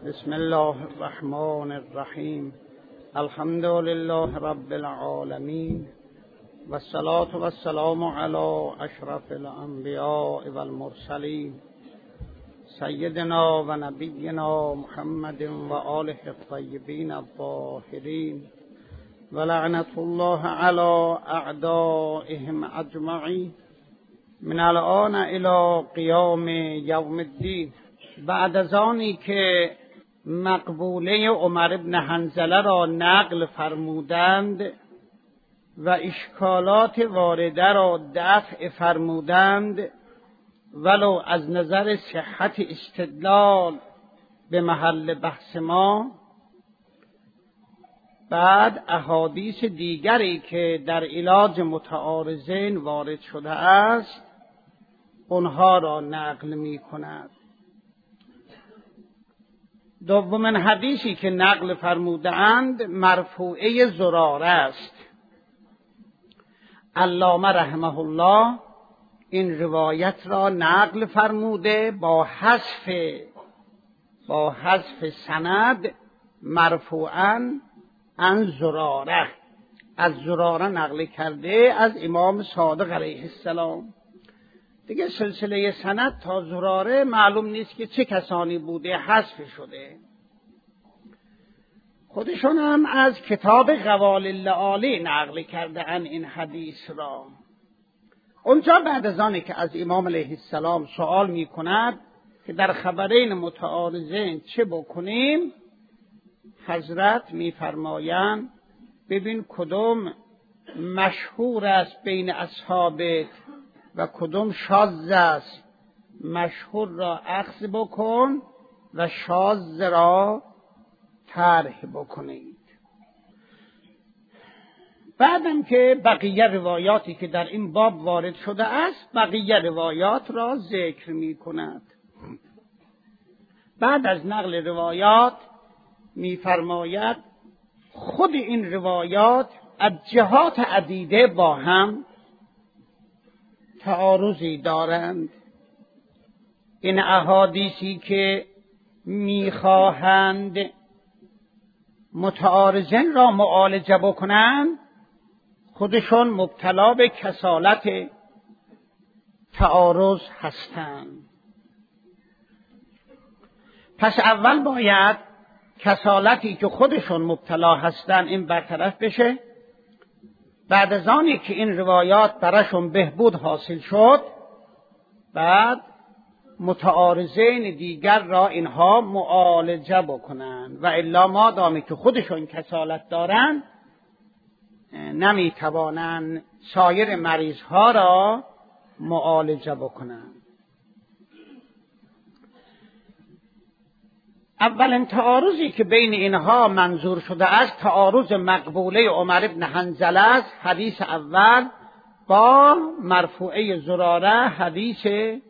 بسم الله الرحمن الرحیم. الحمد لله رب العالمین و الصلاة و السلام علی اشرف الانبیاء و المرسلین سیدنا و نبینا محمد و آله الطیبین الطاهرین و لعنت الله علی اعدائهم اجمعین من الان الی قیام یوم الدین. بعد از آنی که مقبوله عمر بن حنظله را نقل فرمودند و اشکالات وارده را دفع فرمودند، ولو از نظر صحت استدلال به محل بحث ما، بعد احادیث دیگری که در علاج متعارضین وارد شده است اونها را نقل می کند. دومین حدیثی که نقل فرمودند مرفوعه زراره است. علامه رحمه الله این روایت را نقل فرموده با حذف سند مرفوعاً عن زراره، از زراره نقل کرده از امام صادق علیه السلام. دیگه سلسله سند تا زراره معلوم نیست که چه کسانی بوده، حذف شده. خودشون هم از کتاب قوال اللآلی نقل کرده ان این حدیث را. اونجا بعد از آنی که از امام علیه السلام سوال می کند که در خبرین متعارضین چه بکنیم، حضرت می فرمایند ببین کدوم مشهور است بین اصحابت و کدوم شاذ است، مشهور را اخذ بکن و شاذ را طرح بکنید. بعدم که بقیه روایاتی که در این باب وارد شده است بقیه روایات را ذکر می کند. بعد از نقل روایات می فرماید خود این روایات از جهات عدیده با هم تعارضی دارند. این احادیثی که میخواهند متعارضین را معالجه بکنند خودشون مبتلا به کسالت تعارض هستند. پس اول باید کسالتی که خودشون مبتلا هستند این برطرف بشه. بعد از آنی که این روایات براشون بهبود حاصل شد، بعد متعارضین دیگر را اینها معالجه بکنند و الا مادامی که خودشون کسالت دارند نمیتوانند سایر مریض ها را معالجه بکنند. اولین تعارضی که بین اینها منظور شده است تعارض مقبوله عمر بن حنظله است، حدیث اول، با مرفوعه زراره حدیث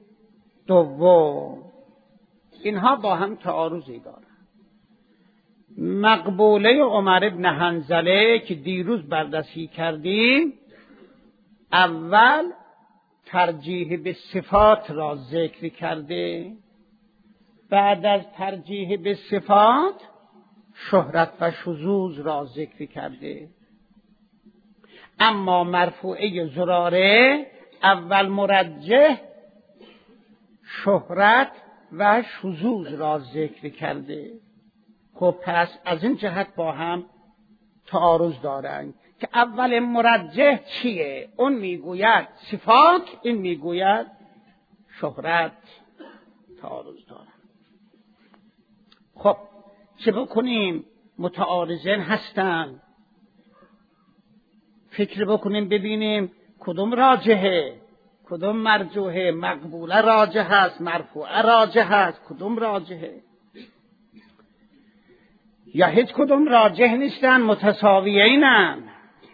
دوم. اینها با هم تعارضی دارند. مقبوله عمر بن حنظله که دیروز بررسی کردیم اول ترجیح به صفات را ذکر کرده، بعد از ترجیح به صفات شهرت و شذوذ را ذکر کرده. اما مرفوعه زراره اول مرجح شهرت و شذوذ را ذکر کرده. خب پس از این جهت با هم تعارض دارند که اول مرجح چیه؟ اون میگوید صفات، این میگوید شهرت. تعارض دارند. خب چه بکنیم؟ متعارضین هستند، فکر بکنیم ببینیم کدوم راجحه، کدوم مرجوحه. مقبوله راجح است، مرفوعه راجح است، کدوم راجحه؟ یا هیچ کدوم راجح نیستن، متساویینن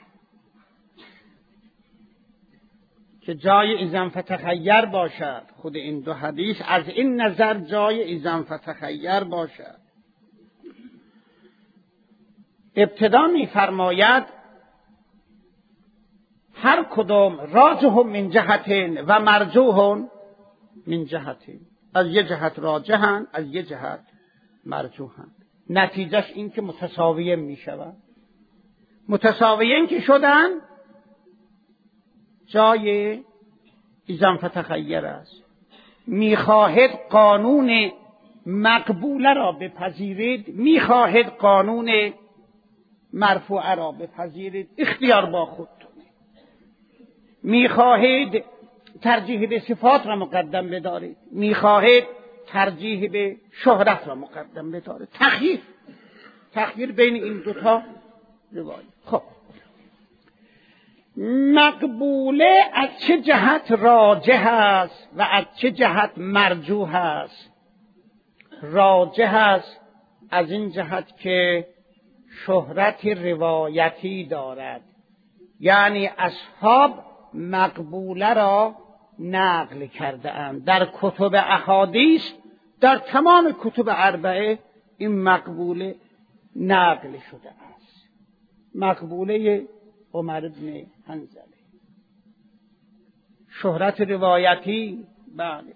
که جای اذن فتخیر باشد. خود این دو حدیث از این نظر جای اذن فتخیر باشد. ابتدا می فرماید هر کدام راجح من جهتین و مرجوح من جهتین، از یه جهت راجحن، از یه جهت مرجوحن. نتیجهش این که متساویه میشوند. متساویین که شدن جای ایزن فتخیر است. میخواهد قانون مقبوله را بپذیرید، میخواهد قانون مرفوعه را بپذیرید، اختیار با خودتونه. میخواهید ترجیح به صفات را مقدم بدارید، میخواهید ترجیح به شهرت را مقدم بدارید. تخییر بین این دوتا روایت. خب مقبوله از چه جهت راجح است و از چه جهت مرجوح است؟ راجح است از این جهت که شهرت روایتی دارد، یعنی اصحاب مقبوله را نقل کرده اند. در کتب احادیث، در تمام کتب اربعه این مقبوله نقل شده است. مقبوله عمر بن حنظله، شهرت روایتی. بله.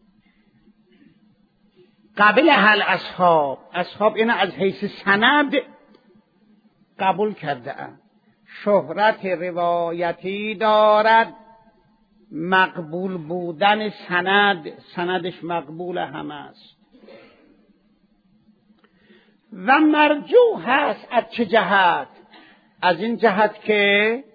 قبل هل اصحاب اینو از حیث سند قبول کرده اند. شهرت روایتی دارد، مقبول بودن سندش مقبول هم است. و مرجوح هست از چه جهت؟ از این جهت که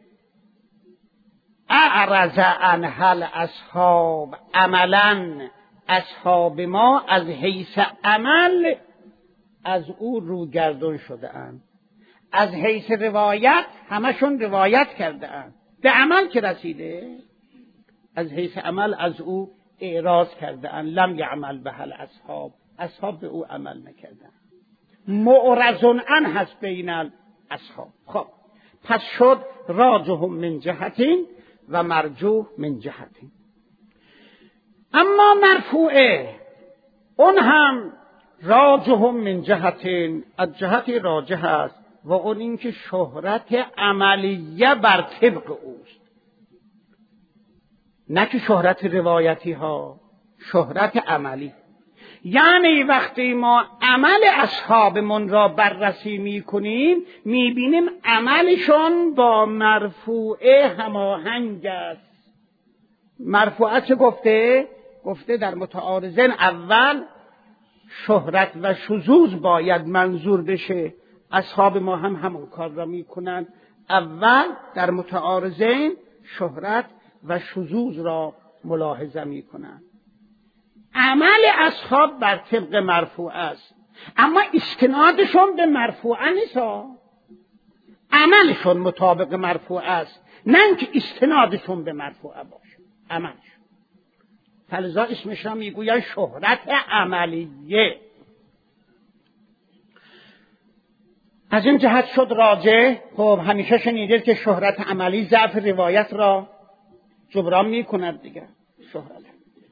اعرض عن هل اصحاب عملا، اصحاب ما از حیث عمل از او روگردون شده اند. از حیث روایت همشون روایت کرده اند، به عمل که رسیده از حیث عمل از او اعراض کرده اند. لم یعمل به هل اصحاب به او عمل نکردن. معرضون عن هست بین الاصحاب. خب پس شد راجح من جهتین و مرجوح من جهتین. اما مرفوعه اون هم راجح من جهتین، از جهتی راجح است، و اون این که شهرت عملیه بر طبق اوست، نه که شهرت روایتی ها، شهرت عملی. یعنی وقتی ما عمل اصحابمون را بررسی میکنیم میبینیم عملشون با مرفوعه هماهنگ است. مرفوعه چه گفته؟ گفته در متعارضین اول شهرت و شذوذ باید منظور بشه. اصحاب ما هم همون کار را میکنن. اول در متعارضین شهرت و شذوذ را ملاحظه میکنن. عمل اصحاب بر طبق مرفوع است، اما استنادشون به مرفوعه نیست. عملشون مطابق مرفوع است، نه اینکه استنادشون به مرفوعه باشه. عملشون فلذا اسمش را میگوید شهرت عملیه. از این جهت شد راجح. خب همیشه شنیدید که شهرت عملی ضعف روایت را جبران میکند دیگه. شهرت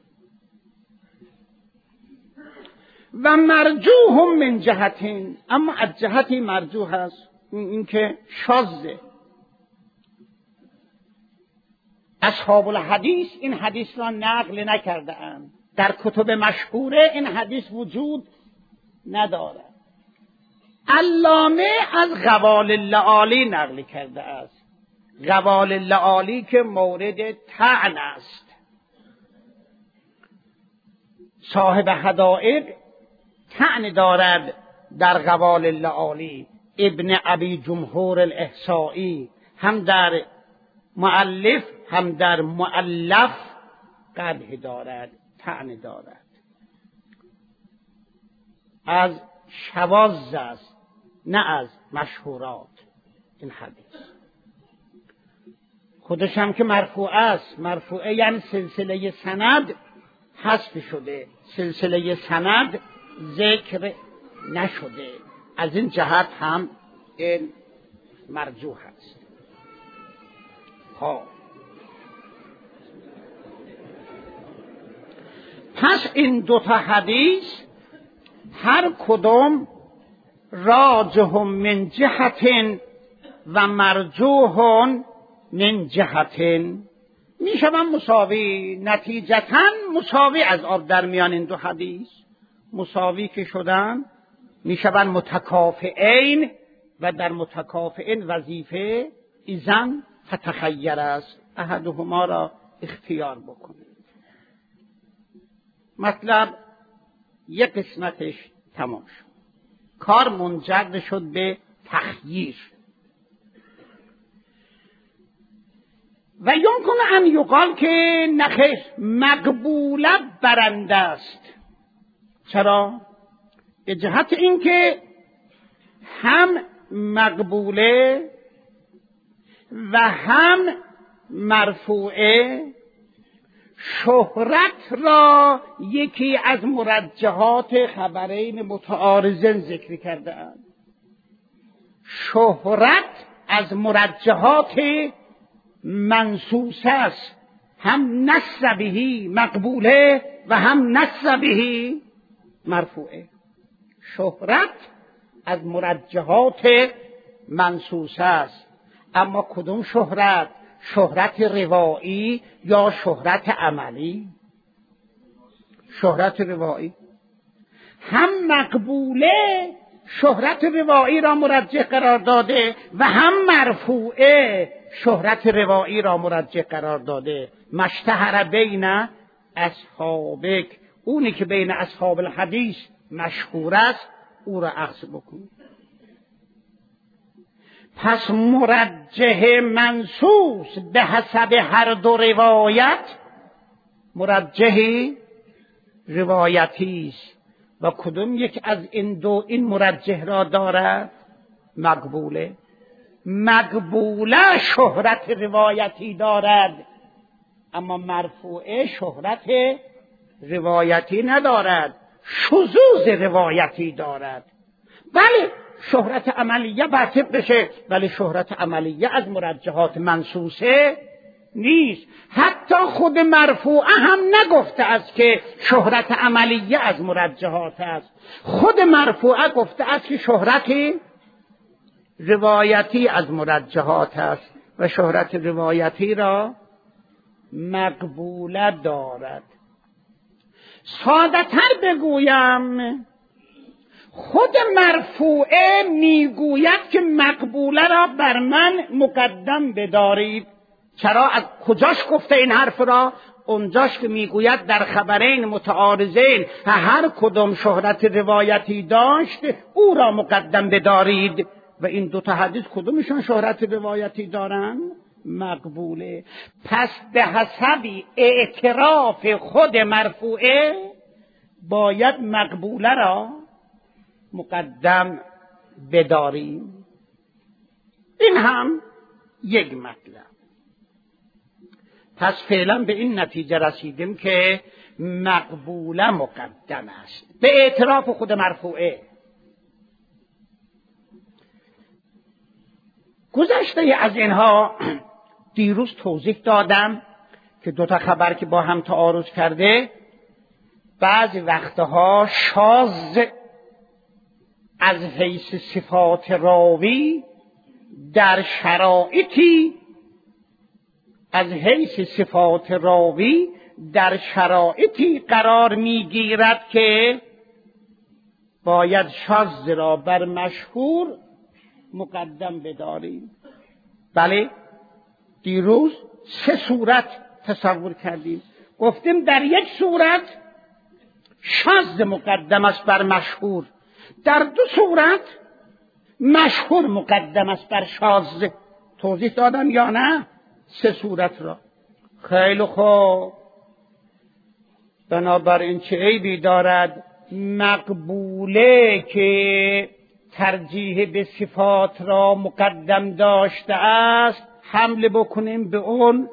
و مرجوح من جهتین، اما از جهتی مرجوح است، این که شاذه. اصحاب الحدیث این حدیث را نقل نکرده اند، در کتب مشهوره این حدیث وجود ندارد. علامه از قوال اللعالی نقل کرده است. قوال اللعالی که مورد طعن است. صاحب حدائق طعن دارد در قوال اللعالی. ابن ابی جمهور الاحصائی هم در مؤلف هم در مؤلف قدح دارد، طعن دارد. از شواذ است، نه از مشهورات این حدیث. خودش هم که مرفوع است. مرفوعه یعنی سلسله سند حذف شده، سلسله سند ذکر نشده. از این جهت هم این مرجوح است. پس این دوتا حدیث هر کدوم راجح من جهتین و مرجوح من جهتین میشوند مساوی. نتیجتاً مساوی از آب در میان این دو حدیث مساوی که شدن میشوند متکافئین و در متکافئین وظیفه ایزن فتخیر است، احدهما را اختیار بکنید. مطلب یک قسمتش تمام شد، کار منجر شد به تخییر. و یمکن ان یقال که نخیر، مقبوله برنده است. چرا؟ به جهت اینکه هم مقبوله و هم مرفوعه شهرت را یکی از مرجحات خبرین متعارضین ذکر کرده اند. شهرت از مرجحات منصوص است، هم نص بهی مقبوله و هم نص بهی مرفوعه. شهرت از مرجحات منصوص است، اما کدوم شهرت؟ شهرت روایی یا شهرت عملی؟ شهرت روایی. هم مقبوله شهرت روایی را مرجح قرار داده و هم مرفوعه شهرت روایی را مرجح قرار داده. مشتهر بین اصحابک، اونی که بین اصحاب الحدیث مشهور است او را اخذ بکنید. پس مرجح منصوص به حسب هر دو روایت مرجح روایتی است و کدوم یک از این دو این مرجح را دارد؟ مقبوله. مقبوله شهرت روایتی دارد، اما مرفوعه شهرت روایتی ندارد، شذوذ روایتی دارد. بله شهرت عملیه بر بشه، ولی شهرت عملیه از مرجحات منصوصه نیست. حتی خود مرفوعه هم نگفته است که شهرت عملیه از مرجحات است، خود مرفوعه گفته است که شهرت روایتی از مرجحات است و شهرت روایتی را مقبوله دارد. ساده تر بگویم، خود مرفوعه میگوید که مقبوله را بر من مقدم بدارید. چرا؟ از کجاش گفته این حرف را؟ اونجاش که میگوید در خبرین متعارضین هر کدام شهرت روایتی داشت او را مقدم بدارید. و این دو تا حدیث کدومشون شهرت روایتی دارن؟ مقبوله. پس به حسب اعتراف خود مرفوعه باید مقبوله را مقدم بداریم. این هم یک مطلب. پس فعلا به این نتیجه رسیدیم که مقبوله مقدم است به اعتراف خود مرفوعه. گذشته از اینها دیروز توضیح دادم که دو تا خبر که با هم تعارض کرده بعضی وقتها شاذ از حیث صفات راوی در شرایطی قرار میگیرد که باید شاذ را بر مشهور مقدم بداریم. بله دیروز 3 صورت تصور کردیم. گفتیم در یک صورت شاذ مقدم است بر مشهور، در 2 صورت مشهور مقدم است بر شاذ. توضیح دادم یا نه 3 صورت را؟ خیلی خوب. بنابراین چه عیبی دارد مقبوله که ترجیح به صفات را مقدم داشته است حمله بکنیم به اون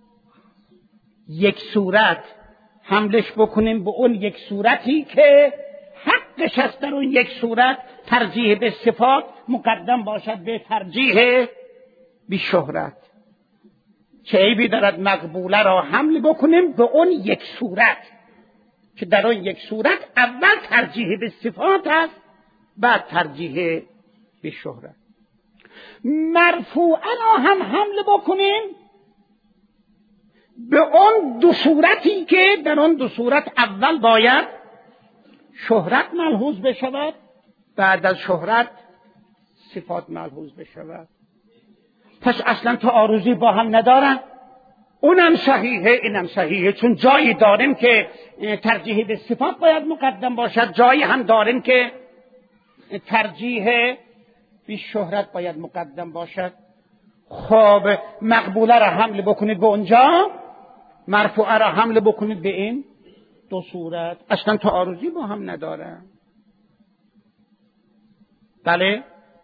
یک صورت، حملش بکنیم به اون یک صورتی که حقش است در اون یک صورت ترجیح به صفات مقدم باشد به ترجیح به شهرت. چه عیبی دارد مقبوله را حمل بکنیم به اون یک صورت که در اون یک صورت اول ترجیح به صفات است بعد ترجیح به شهرت. مرفوعا را هم حمل بکنیم به اون 2 صورتی که در اون 2 صورت اول باید شهرت ملحوظ بشود بعد از شهرت صفات ملحوظ بشود. پس اصلا تعارضی با هم ندارن. اونم صحیحه اینم صحیحه، چون جایی داریم که ترجیح به صفات باید مقدم باشد، جایی هم داریم که ترجیح به شهرت باید مقدم باشد. خب مقبوله را حمل بکنید به اونجا، مرفوعه را حمل بکنید به این دو صورت، اصلا تعارضی با هم ندارن. بله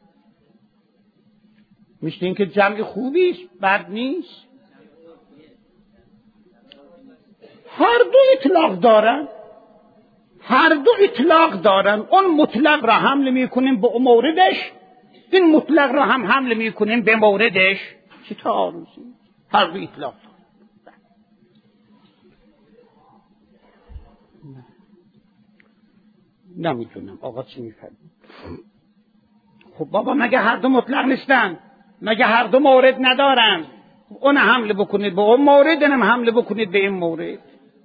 میشه این که جمع خوبی است، بد نیست. هر دو اطلاق دارن، هر دو اطلاق دارن. اون مطلق را حمل میکنیم به موردش، این مطلق را هم حمل میکنیم به موردش. چه تعارضی؟ هر دو اطلاق دارن. نمیدونم آقا چی میفرمید. خب بابا مگه هر دو مطلق نیستن؟ مگه هر دو مورد ندارن؟ اون حمل بکنید به اون مورد، اینم حمل بکنید به این مورد.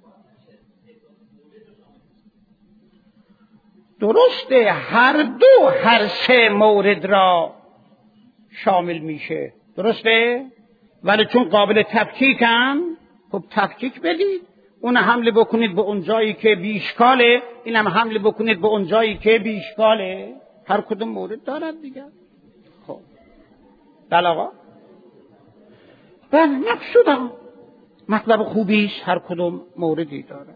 درسته هر دو هر سه مورد را شامل میشه، درسته؟ ولی چون قابل تفکیکن، خب تفکیک بدید. اون حمل بکنید به اون جایی که بیشکاله، اینم حمل بکنید به اون جایی که بیشکاله. هر کدوم مورد دارد دیگه. خب بله آقا، بله مقصودم مطلب خوبیش، هر کدوم موردی داره.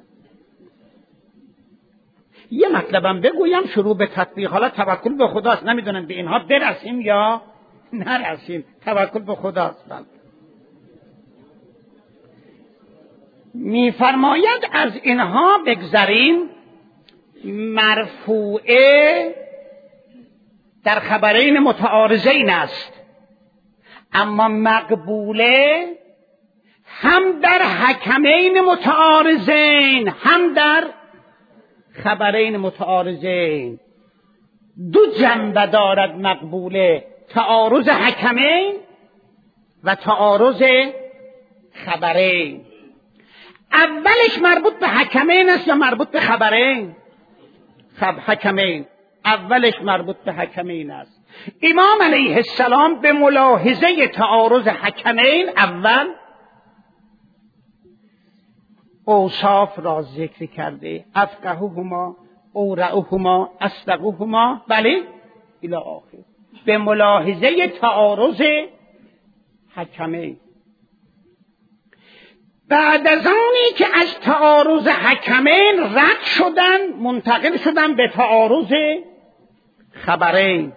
یه مطلبم بگویم شروع به تطبیق. حالا توکل به خداست، نمیدونم به اینها برسیم یا نرسیم. توکل به خداست. بله میفرماید از اینها بگذریم. مرفوعه در خبرین متعارضین است، اما مقبوله هم در حکمین متعارضین هم در خبرین متعارضین. دو جنبه دارد مقبوله، تعارض حکمین و تعارض خبرین. اولش مربوط به حکمین است یا مربوط به خبرین؟ حکمین. اولش مربوط به حکمین است. امام علیه السلام به ملاحظه تعارض حکمین اول اوصاف را ذکر کرده، افقههما، اورعهما، اصدقهما، بله الی آخر. به ملاحظه تعارض حکمین. بعد از آنی که از تعارض حکمین رد شدن، منتقل شدن به تعارض خبرین.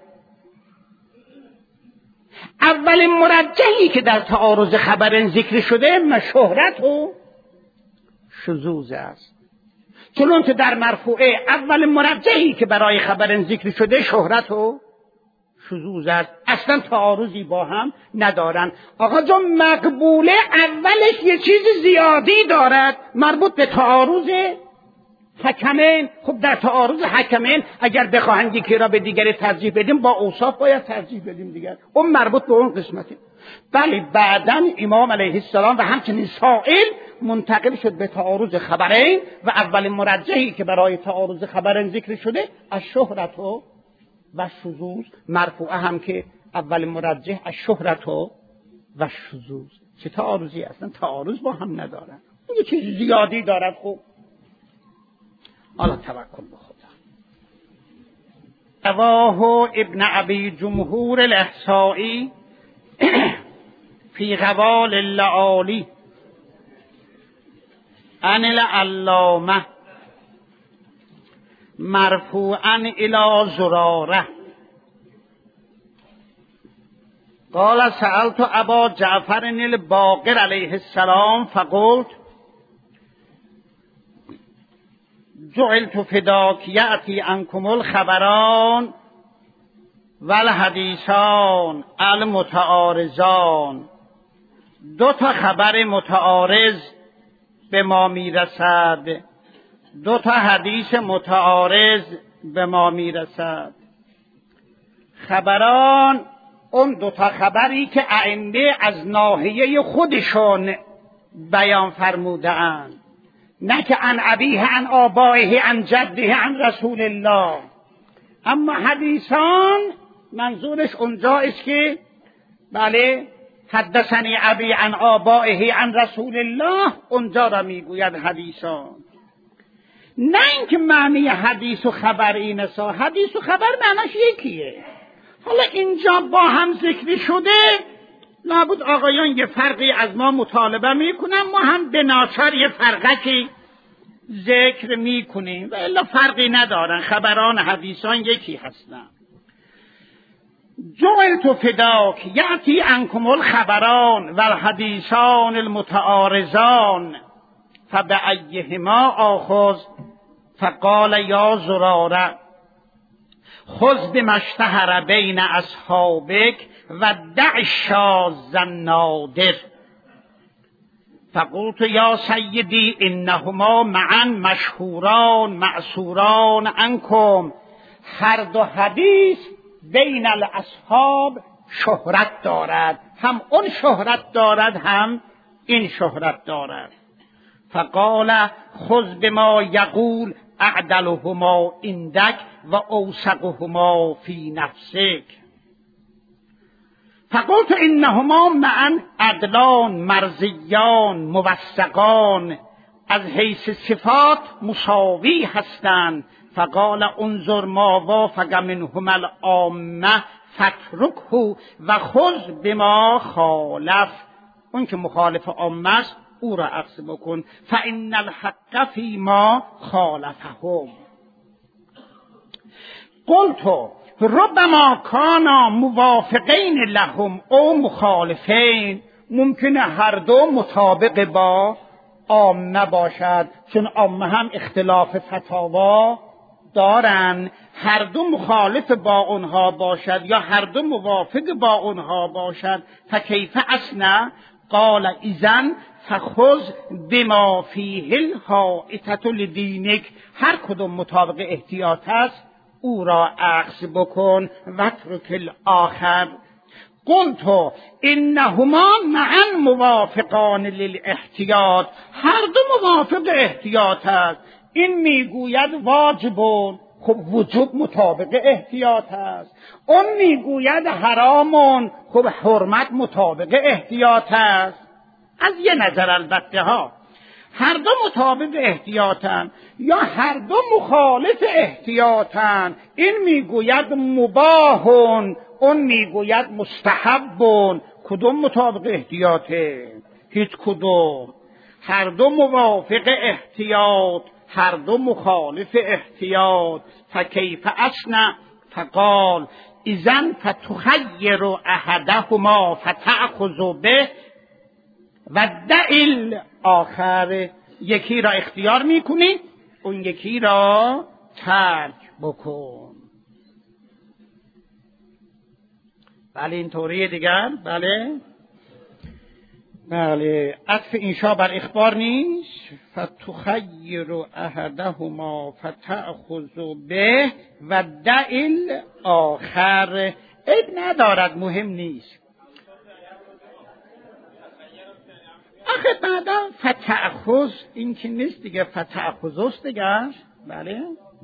اولین مرجحی که در تعارض خبرین ذکر شده شهرت و شذوذ است. چون که در مرفوعه اولین مرجحی که برای خبرین ذکر شده شهرت و شذوذ است، اصلا تعارضی با هم ندارن. آقا جان مقبوله اولش یه چیز زیادی دارد مربوط به تعارض حکمین. خب در تعارض حکمین اگر بخواهند یکی را به دیگری ترجیح بدیم با اوصاف باید ترجیح بدیم دیگر، اون مربوط به اون قسمتی. بله بعداً امام علیه السلام و همچنین سائل منتقل شد به تعارض خبرین و اولین مرجحی که برای تعارض خبرین ذکر شده از شهرت و شذوذ. مرفوعه هم که اول مرجح از شهرت و شذوذ. چه تعارضی؟ اصلا تعارض با هم ندارن، یه چیز زیادی دارد. خب حالا توکل به خدا. رواه ابن ابی جمهور الاحصائی فی غوال اللعالی عن العلامه مرفوعا الی زراره قال سألت ابا جعفر الباقر علیه السلام فقلت جعلت فداک یأتی عنکم الخبران والحدیثان المتعارضان. دو تا خبر متعارض به ما میرسد، دو تا حدیث متعارض به ما میرسد. خبران اون دو تا خبری که ائمه از ناحیه خودشون بیان فرموده اند، نه که عن ابیه عن آبائه عن جده عن رسول الله. اما حدیثان منظورش اونجا است که بله حدثنی ابی عن آبائه عن رسول الله، اونجا را میگوید حدیثان. نه اینکه معنی حدیث و خبر اینه، حدیث و خبر معنیش یکیه. حالا اینجا با هم ذکر شده، لابد آقایان یه فرقی از ما مطالبه میکنن، ما هم به ناچار یه فرقی ذکر میکنیم و الا فرقی ندارن، خبران حدیثان یکی هستن. جعلت فداک یأتی عنکم الخبران و الحدیثان المتعارضان فبأیهما آخذ؟ فقال یا زراره خذ بما اشتهر بین اصحابک و دع الشاذ النادر. فقلت یا سیدی انهما معا مشهوران معصوران عنکم. هر دو حدیث بین الاصحاب شهرت دارد، هم اون شهرت دارد هم این شهرت دارد. فقال خذ بما یقول اعدلهما عندک و اوثقهما فی نفسک. فقلت انهما معا عدلان مرضیان موثقان، از حیث صفات مساوی هستند. فقال انظر ما وافق منهما العامه فاترکه و خذ بما خالف. اون که مخالف عامه است او را اخذ بکن. فان الحق فیما خالفهم. قلت ربما کانا موافقین لهم او مخالفین. ممکنه هر دو مطابق با عامه باشد، چون عامه هم اختلاف فتاوا دارن. هر دو مخالف با اونها باشد یا هر دو موافق با اونها باشد. فکیف اسنع؟ قال اذن فخذ بما فیه الحائطة لدینک. هر کدوم مطابق احتیاط است او را اخذ بکن و اترک الاخر. قلت انهما معا موافقان للاحتیاط. هر دو موافق احتیاط است. این میگوید واجبون، خب وجوب مطابق احتیاط است. اون میگوید حرامون، خب حرمت مطابق احتیاط است. از یه نظر البته ها هر دو مطابق احتیاطن یا هر دو مخالف احتیاطن. این میگوید مباهون، اون میگوید مستحبون. کدوم مطابق احتیاطه؟ هیچ کدوم. هر دو موافق احتیاط، هر دو مخالف احتیاط. فکیف اسنع؟ فقال اذن فتخیر احدهما فتأخذ به و دع آخر. یکی را اختیار میکنی، اون یکی را ترک بکن. بله اینطوریه دیگر. بله عطف انشا بر اخبار نیست. فتخیر احدهما فتأخذ به و دع آخر. عیب ندارد، مهم نیست. آخه بعدا فتأخذ این که نیست دیگه، فتأخذ است دیگه. بله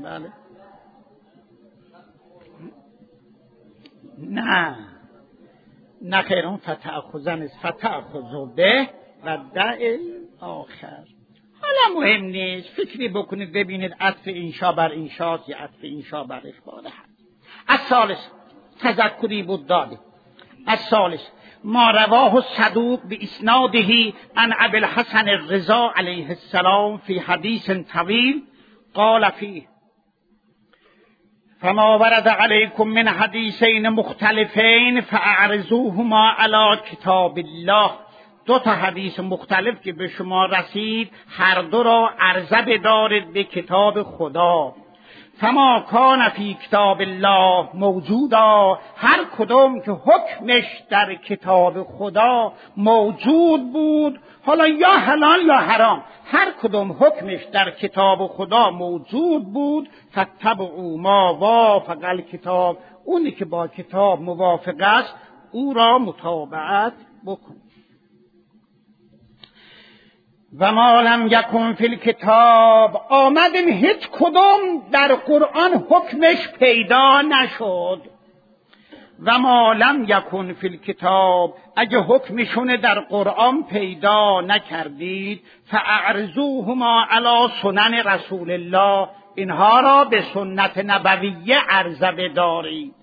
نه خیر، اون فتأخذن است. فتأخذ به و دع آخر. حالا مهم نیست، فکری بکنید ببینید عطف انشا بر انشاست یا عطف انشا بر اخباره هست. الثالث تذکری بود داده. الثالث ما رواه الصدوق باسناده عن ابي الحسن الرضا علیه السلام فی حدیث طویل قال فیه فما ورد علیکم من حدیثین مختلفین فاعرضوهما علی کتاب الله. دو تا حدیث مختلف که به شما رسید هر دو را عرضه بدارید به کتاب خدا. فما کان فی کتاب الله موجودا. هر کدوم که حکمش در کتاب خدا موجود بود، حالا یا حلال یا حرام، هر کدوم حکمش در کتاب خدا موجود بود، فاتبعوا ما وافق الکتاب. اونی که با کتاب موافق است او را متابعت بکن. و ما لم یکن فی الکتاب، آمدیم هیچ کدوم در قرآن حکمش پیدا نشد. و ما لم یکن فی الکتاب، اگه حکمشون در قرآن پیدا نکردید، فاعرضوهما علی سنن رسول الله، اینها را به سنت نبویه عرضه بدارید.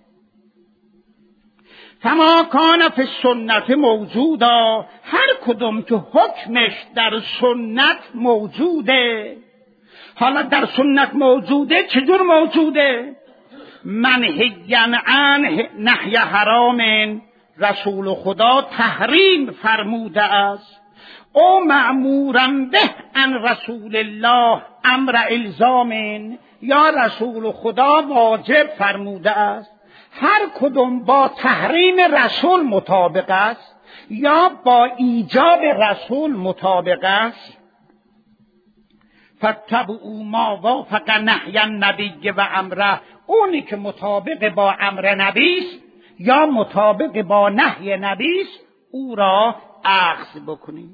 فما کان فی السنت موجودا، هر کدوم که حکمش در سنت موجوده. حالا در سنت موجوده، چجور موجوده؟ منهیا عنه نهی حرام، رسول خدا تحریم فرموده است. او مأمورا به عن رسول الله امر الزام، یا رسول خدا واجب فرموده است. هر کدوم با تحریم رسول مطابق است یا با ایجاب رسول مطابق است. فاتبعوا ما وافق نهی النبی و امره، اونی که مطابق با امر نبی است یا مطابق با نهی نبی است او را اخذ بکنید.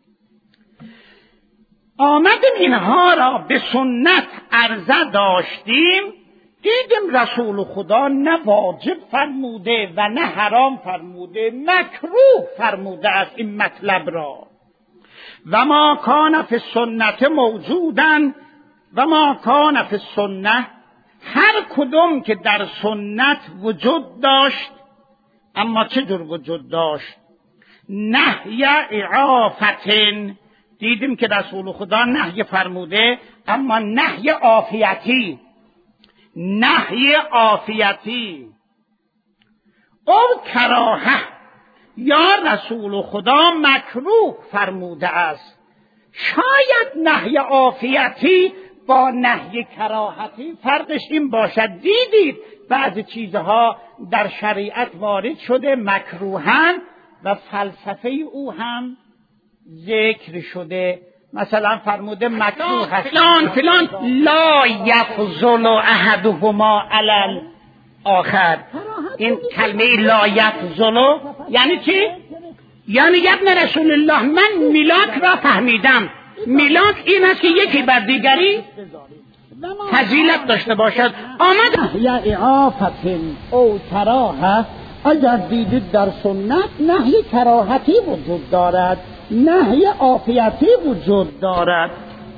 آمدیم اینها را به سنت عرضه داشتیم، دیدیم رسول خدا نه واجب فرموده و نه حرام فرموده، مکروه فرموده است این مطلب را. و ما کان فی السنت موجودن، و ما کان فی السنه، هر کدوم که در سنت وجود داشت. اما چه جور وجود داشت؟ نهی اعافتن، دیدیم که رسول خدا نهی فرموده، اما نهی عافیتی، نهی عافیتی. او کراهه، یا رسول خدا مکروه فرموده است. شاید نهی عافیتی با نهی کراهتی فرقش این باشد. دیدید بعضی چیزها در شریعت وارد شده مکروهن و فلسفه او هم ذکر شده. مثلا فرموده مکروه هست فلان لا یفضل احدهما علی الاخر. این کلمه لا یفضل یعنی چی؟ یعنی ابن رسول الله، من میلاک را فهمیدم. میلاک این است که یکی بر دیگری فضیلت داشته باشد. آمد یا اعافت او کراهه، اگر دیدید در سنت نهی کراهتی وجود دارد، نهی عافیتی وجود دارد.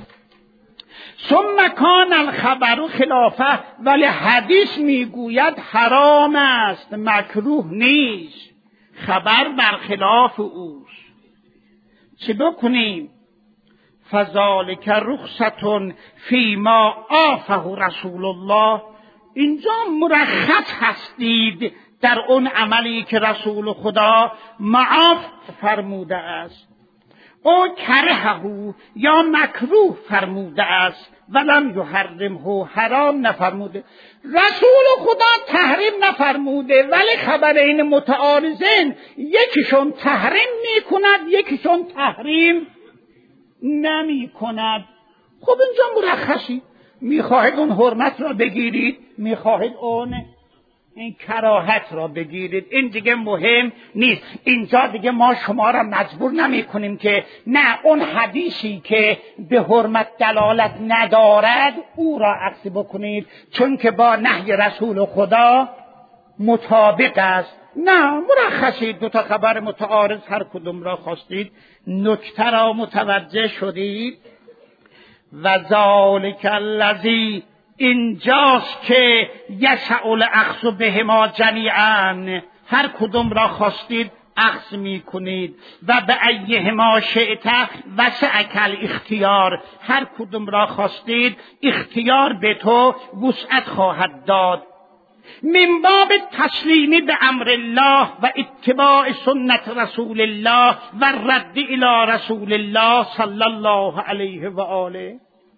ثم کان الخبر خلافه، ولی حدیث میگوید حرام است، مکروه نیست. خبر برخلاف اوست. چه بکنیم؟ فذالک رخصة فیما عافه رسول الله، اینجا مرخص هستید در اون عملی که رسول خدا معاف فرموده است. او کرهه یا مکروه فرموده است، ولم یحرمه، حرام نفرموده. رسول خدا تحریم نفرموده ولی خبرین متعارضین، یکیشون تحریم میکند یکیشون تحریم نمی کند. خب اینجا مرخصی، میخواهید اون حرمت را بگیرید، میخواهید اون این کراهت را بگیرید، این دیگه مهم نیست. اینجا دیگه ما شما را مجبور نمی کنیم که نه اون حدیثی که به حرمت دلالت ندارد او را عکس بکنید چون که با نهی رسول خدا مطابق است. نه، مرخصید. دو تا خبر متعارض هر کدوم را خواستید نکته را متوجه شدید. و ذالک الذی، اینجاست که یسع الاخذ بهما جمیعا، هر کدوم را خواستید اخذ می کنید. و به ایهما شئت وسعک الاختیار، هر کدوم را خواستید اختیار به تو وسعت خواهد داد. من باب تسلیم به امر الله و اتباع سنت رسول الله و رد الی رسول الله صلی الله علیه و آله.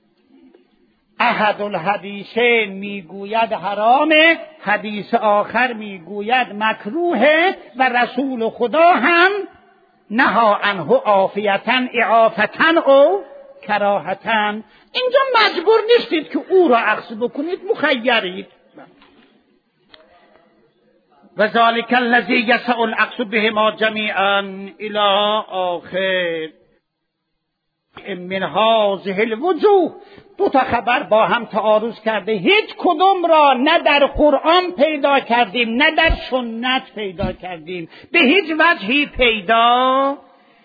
احد الحدیثین میگوید حرامه، حدیث آخر میگوید مکروهه، و رسول خدا هم نها عنه عافیتا اعافتا او کراهتا. اینجا مجبور نیستید که او را اخذ بکنید، مخیرید. و ذالک الذی یسع الاخذ بهما جمیعا الی آخر. من هذه الوجوه. دو تا خبر با هم تعارض کرده، هیچ کدوم را نه در قرآن پیدا کردیم نه در سنت پیدا کردیم، به هیچ وجهی پیدا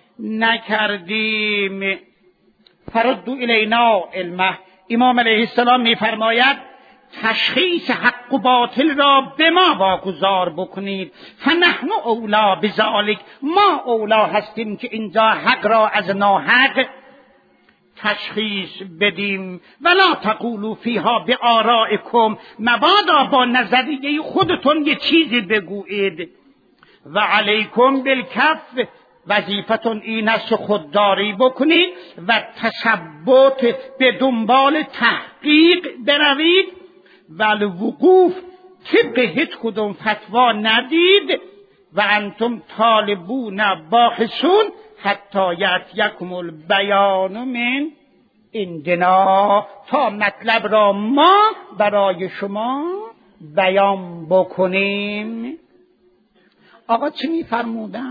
نکردیم. فردوا الینا علمه. امام علیه السلام میفرماید تشخیص حق و باطل را به ما واگذار بکنید. فنحن اولا بذلک، ما اولا هستیم که اینجا حق را از ناحق تشخیص بدیم. ولا تقولوا فیها بآرائکم، مبادا با نظریه خودتون یه چیزی بگویید. و علیکم بالکف، وظیفتون این است خودداری بکنید و تثبت به دنبال تحقیق بروید و الوقوف طبق هیچ کدوم فتوا ندید. و انتم طالبون باحثون حتی یأتیکم البیان من عندنا، تا مطلب را ما برای شما بیان بکنیم. آقا چی میفرمودن؟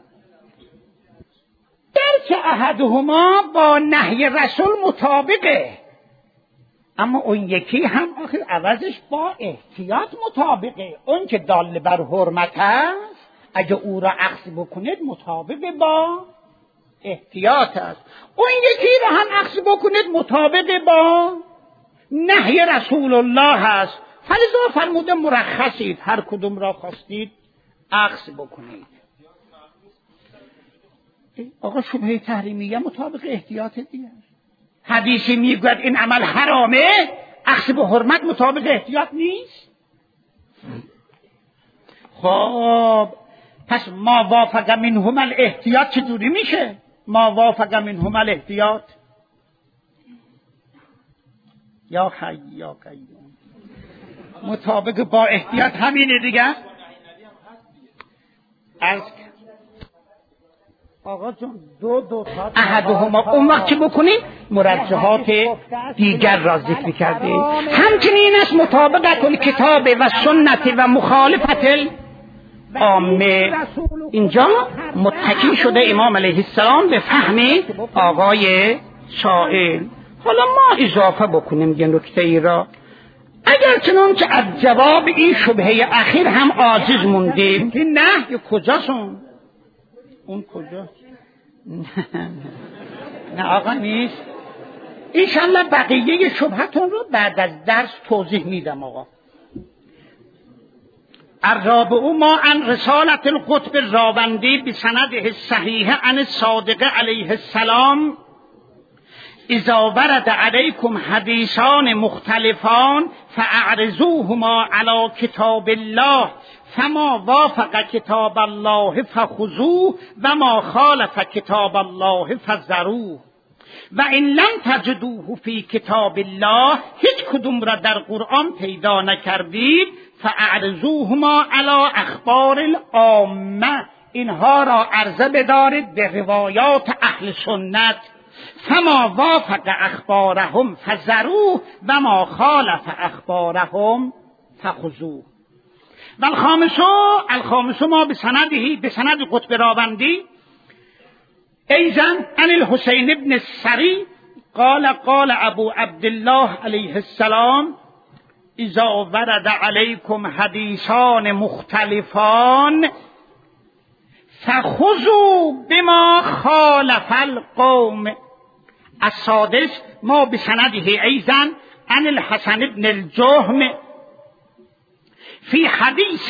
درک احدهما با نهی رسول مطابقه، اما اون یکی هم آخر عوضش با احتیاط مطابقه. اون که دال بر حرمت است اگه او را اخذ بکنید مطابق با احتیاط است، اون یکی را هم اخذ بکنید مطابق با نهی رسول الله است. فلذا فرموده مرخصید، هر کدوم را خواستید اخذ بکنید. آقا شبهه تحریمیه مطابق احتیاط دیگه. حدیثی میگوید این عمل حرامه، اخذ به حرمت مطابق احتیاط نیست. خب پس ما وافق منهم الاحتیاط چجوری میشه؟ ما وافق منهم الاحتیاط یا حی یا قیوم، مطابق با احتیاط همینه دیگه. از آقا جون دو احدهما اون وقت چه بکنیم؟ مرجحات دیگر را ذکر کرده. همچنین است مطابقت کتاب و سنت و مخالفت عامه. اینجا متکی شده امام علیه السلام به فهم آقای سائل. حالا ما اضافه بکنیم یه نکته ای را، اگر چنانچه از جواب این شبهه اخیر هم عاجز موندیم که نه کجاسون اون کجا؟ نه آقا نیست. انشالله بقیه شبهتون رو بعد از درس توضیح میدم. آقا الرابع ما عن رسالت القطب الراوندی بسنده صحیح عن الصادق علیه السلام اذا ورد علیکم حدیثان مختلفان فاعرضوهما علی کتاب الله فما وافق کتاب الله فخذوه و ما خالف کتاب الله فذروه و ان لم تجدوه فی کتاب الله، هیچ کدوم را در قرآن پیدا نکردید، فاعرضوهما علی اخبار العامه، اینها را عرضه بدارید به روایات اهل سنت. فما وافق اخبارهم فذروه و ما خالف اخبارهم فخذوه. و الخامس ما بسند قطب راوندی ایضا عن الحسین ابن السری قال ابو عبدالله علیه السلام اذا ورد علیکم حدیثان مختلفان فخذوا بما خالف القوم. السادس ما بسنده ایضا عن الحسن ابن الجهم فی حدیث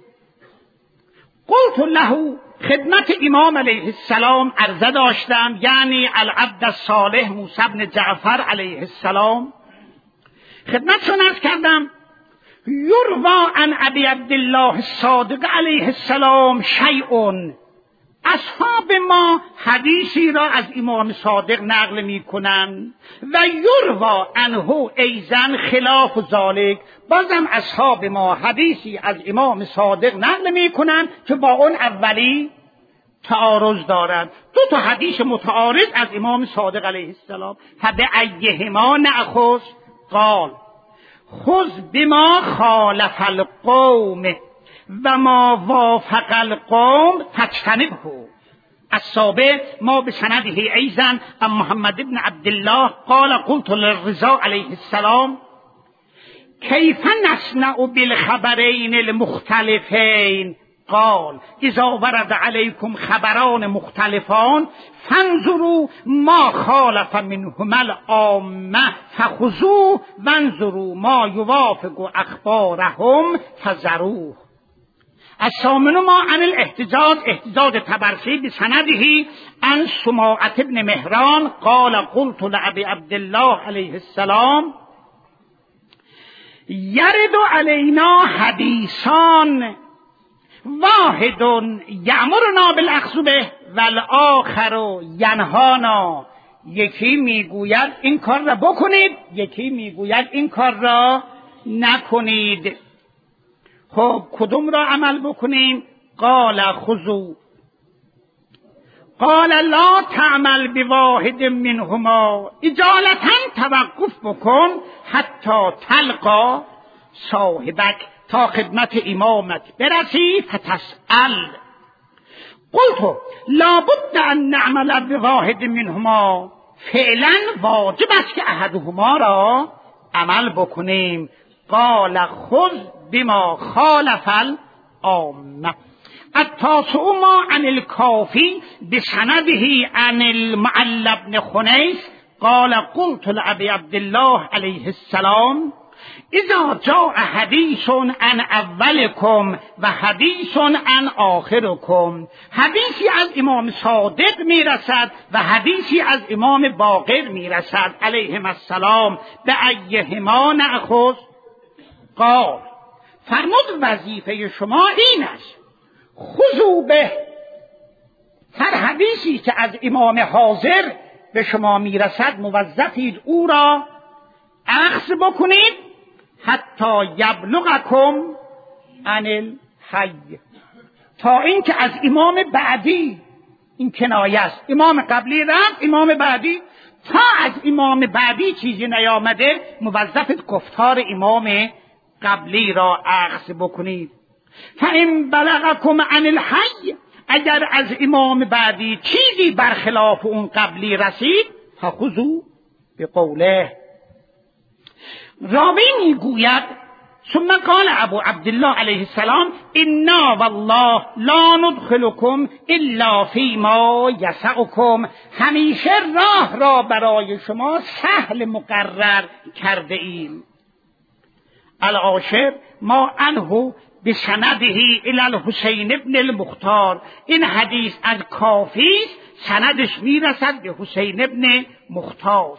قلت له، خدمت امام علیه السلام عرضه داشتم، یعنی العبد الصالح موسی بن جعفر علیه السلام، خدمتشون عرض کردم یروی عن ابی عبدالله الصادق علیه السلام شیء، اصحاب ما حدیثی را از امام صادق نقل می کنند و یروی عنه ایضا خلاف ذلک، بازم اصحاب ما حدیثی از امام صادق نقل می کنند که با اون اولی تعارض دارد. دو تا حدیث متعارض از امام صادق علیه السلام. فبأیهما نأخذ؟ قال خذ بما خالف القوم و ما وافق القوم فاجتنبه. الثابت ما بسنده ایضا عن محمد بن عبدالله قال قلت للرضا علیه السلام کیف نصنع بالخبرین المختلفین قال اذا ورد علیکم خبران مختلفان فانظروا ما خالف منهما العامه فخذوه وانظروا ما یوافق اخبارهم فذروه. الثامن ما عن الاحتجاج احتجاج طبرسی بسنده عن سماعة بن مهران قال قلت لأبي عبد الله علیه السلام یرد علینا حدیثان واحد یأمرنا بالاخذ به والآخر ینهانا. یکی میگوید این کار را بکنید، یکی میگوید این کار را نکنید. خب کدوم را عمل بکنیم؟ قال خذوا قال لا تعمل بواحد منهما اجالتا توقف بکن حتی تلقا صاحبک تا خدمت امامت برسی فتسأل. قلت لابد ان نعمل بواحد منهما فعلا واجب است که احدهما را عمل بکنیم. قال خذ بما خالف العامه. التاسع ما عن الكافي بسنده عن المعلى بن خنيس قال قلت لأبي عبد الله عليه السلام اذا جاء حدیث عن اولکم و حدیث عن آخرکم، حدیثی از امام صادق میرسد و حدیثی از امام باقر میرسد علیهم السلام، به ایهما نأخذ؟ قال فرمود وظیفه شما این است خذوا به، هر حدیثی که از امام حاضر به شما میرسد موظفید او را اخذ بکنید حتی یبلغکم عن الحی، تا اینکه از امام بعدی، این کنایه است، امام قبلی رفت امام بعدی، تا از امام بعدی چیزی نیامده موظفید گفتار امام قبلی را اخذ بکنید. فإن بلغکم عن الحی، اگر از امام بعدی چیزی برخلاف اون قبلی رسید فخذوا بقوله. راوی میگوید ثم قال ابو عبدالله علیه السلام انا والله لا ندخلکم الا فیما یسعکم، همیشه راه را برای شما سهل مقرر کرده ایم. العاشر ما عنه بسنده الى الحسین ابن المختار، این حدیث از کافی سندش میرسد به حسین ابن مختار.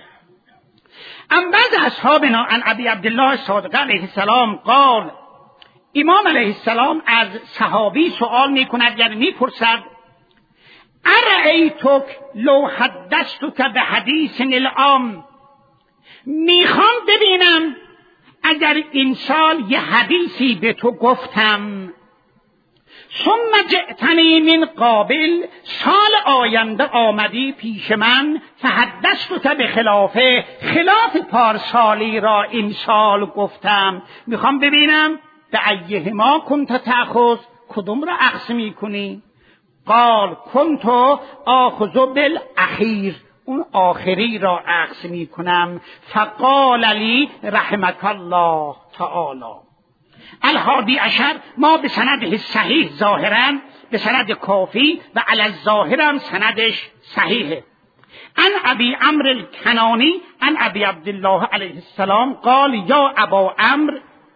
ام بعض اصحابنا عن ابی عبدالله صادق علیه السلام قال، امام علیه السلام از صحابی سوال میکند، یعنی میپرسد ارأیتک لو حدثتک بحدیث العام، میخوام ببینم اگر این سال یه حدیثی به تو گفتم ثم جئتنی من قابل، سال آینده آمدی پیش من فحدثتک به خلاف پارسالی را این سال گفتم، میخوام ببینم به ایهما کنت تأخذ، کدوم را اخذ میکنی؟ قال کنت آخذ بالاخیر، اون آخری را اخذ میکنم. فقال لی رحمك الله تعالی. الحادی عشر ما به سند صحیح ظاهرا به سند کافی و علی الظاهر هم سندش صحیحه. عن ابی عمرو الکنانی عن ابی عبدالله علیه السلام قال یا ابا عمرو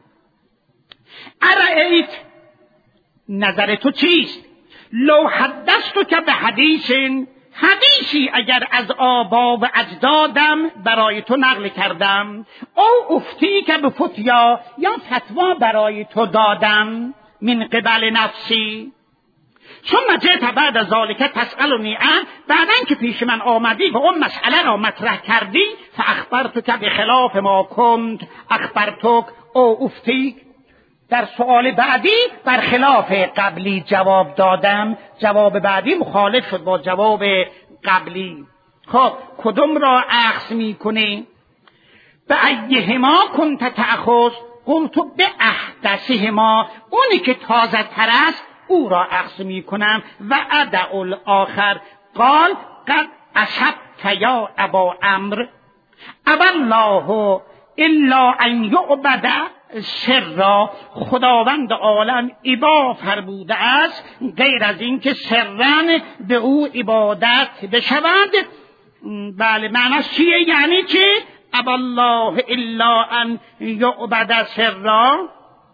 ارأیت، نظر تو چیست؟ لو حدثتک به حدیثی اگر از آبا و اجدادم برای تو نقل کردم، او افتی که به فتیا یا فتوا برای تو دادم من قبل نفسی، ثم جئت بعد ذلك تسألنی عنه، بعدن که پیش من آمدی و اون مسئله را مطرح کردی، فاخبرتک بخلاف ما کنت اخبرتک او افتیک، در سؤال بعدی برخلاف قبلی جواب دادم، جواب بعدی مخالف شد با جواب قبلی. خب کدوم را اخذ میکنی؟ به ایهما کنت تأخذ؟ قلت به احدثهما، اونی که تازه تر است او را اخذ میکنم و ادع الاخر. قال قد اصبت یا ابا عمرو ابا الله الا ان یعبد سرا. خداوند عالم ابا فرموده است غیر از این که سرن به او عبادت بشود. بله معنیش چیه؟ یعنی که ابا الله الا ان یعبد سرا.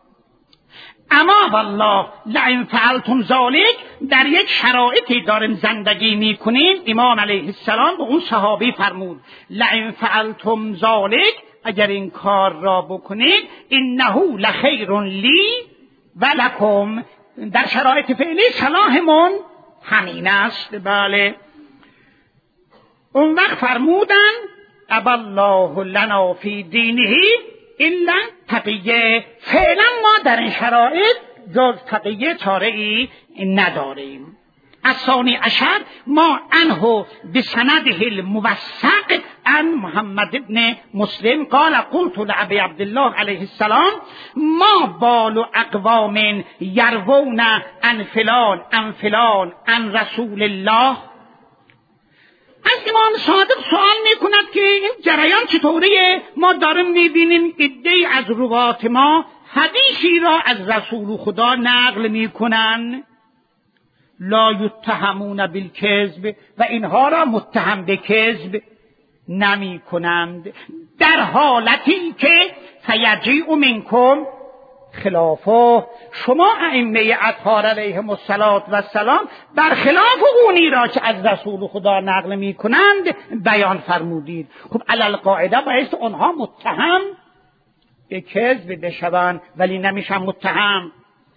اما والله لئن فعلتم ذلک، در یک شرایطی داریم زندگی میکنیم. امام علیه السلام به اون صحابی فرمود لئن فعلتم ذلک، اگر این کار را بکنید، انه لخیر لی و لکم، در شرایط فعلی صلاحمون همین است. بله اون وقت فرمودن ابا الله لنا فی دینه الا تقیه. فعلا ما در این شرایط جز تقیه چاره ای نداریم. الثانی عشر ما عنه بسنده الموثق عن محمد ابن مسلم قال قلت لأبي عبد الله علیه السلام ما بال اقوام یروون عن فلان عن فلان عن رسول الله. از امام صادق سوال میکند که این جریان چطوریه؟ ما داریم میبینیم عده‌ای از روات ما حدیثی را از رسول خدا نقل میکنن لا یتهمون بالکذب، و اینها را متهم به کذب نمی کنند، در حالتی که فیجیء منکم خلافه، شما ائمه اطهار علیهم السلام برخلاف اونی را که از رسول خدا نقل می کنند بیان فرمودید. خب علی القاعده باید اونها متهم به کذب بشوند ولی نمیشن متهم.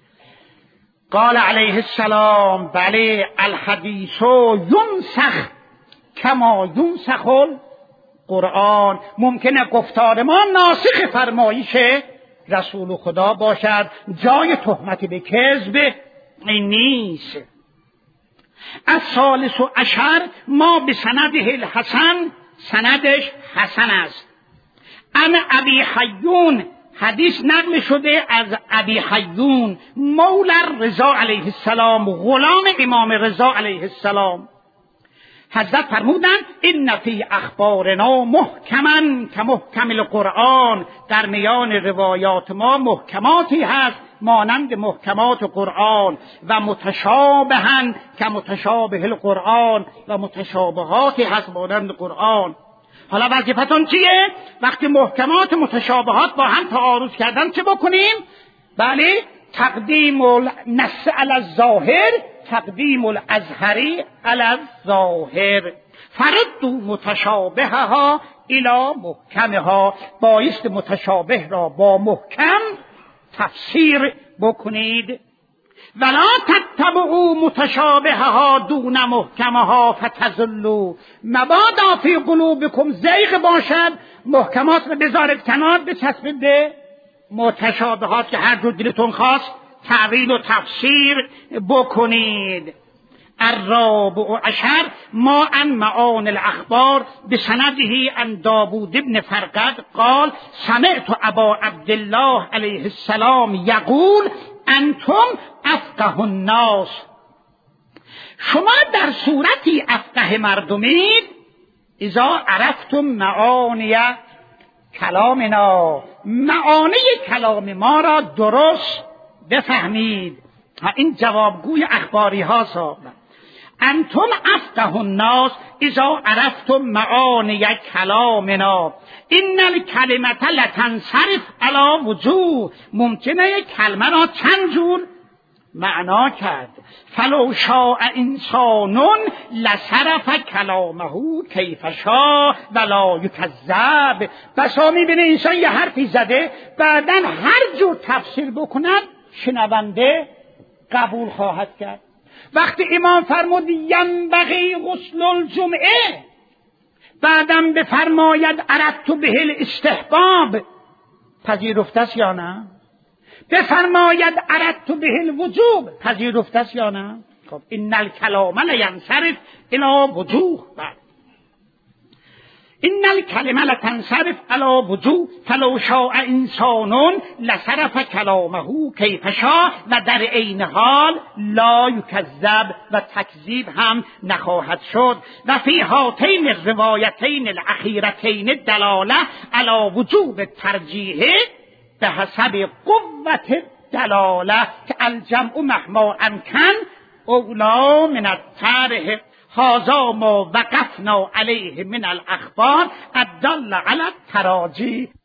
قال علیه السلام بله الحدیث ینسخ کما ینسخ القرآن. ممکنه گفتار ما ناسخ فرمایش رسول خدا باشد، جای تهمت به کذب این نیست. الثالث عشر ما به سنده الحسن، سندش حسن است. ان ابی حیون، حدیث نقل شده از ابی حیون مولا رضا علیه السلام، غلام امام رضا علیه السلام. حضرت فرمودند ان فی اخبارنا محکما کمحکم القرآن، در میان روایات ما محکماتی هست مانند محکمات قرآن و متشابها کمتشابه القرآن، و متشابهاتی هست مانند قرآن. حالا وظیفتون چیه؟ وقتی محکمات متشابهات با هم تعارض کردن چه بکنیم؟ بله تقدیم النص علی الظاهر، تقدیم الازهری علی الظاهر. فردوا متشابهها الی محکمها، بایست متشابه را با محکم تفسیر بکنید. ولا تتبعوا متشابهها دون محکمها فتضلوا، مبادا فی قلوبکم زیغ باشد محکمات رو بذارید کنار، بچسبید به متشابهات که هر جور دلتون خواست تعویل و تفسیر بکنید. الرابع عشر ما عن معان الاخبار بسنده عن داوود ابن فرقد قال سمعت ابا عبدالله علیه السلام یقول انتم افقه الناس، شما در صورتی افقه مردمید اذا عرفتم معانی کلامنا، معانی کلام ما را درست بفهمید. این جوابگوی اخباری ها صاحب. انتم افقه الناس اذا عرفتم معانی کلامنا، ان الکلمه لتنصرف علی وجوه، ممکنه کلمه را چند جور معنا کرد. فلو شاء انسان لصرف کلامه کیف شاء ولا یکذب. بسا میبینه انسان یه حرفی زده بعدن هر جور تفسیر بکند شنونده قبول خواهد کرد. وقتی امام فرمود ینبغی غسل الجمعه، بعدم بفرماید اردت به الاستحباب، پذیرفته است یا نه؟ بفرماید اردت به الوجوب، پذیرفته است یا نه؟ خب ان الکلام لینصرف الی وجوه. ان الکلمه لتنصرف علی وجوه فلو شاء انسان لصرف کلامه کیف شاء و در عین حال لا یکذب و تکذیب هم نخواهد شد. و فی هاتین الروایتین الاخیرتین دلاله علی وجوب ترجیح به حسب قوت دلاله که الجمع مهما امکن اولا من الطرح. هذا ما وقفنا علیه من الاخبار الدل علی التراجی.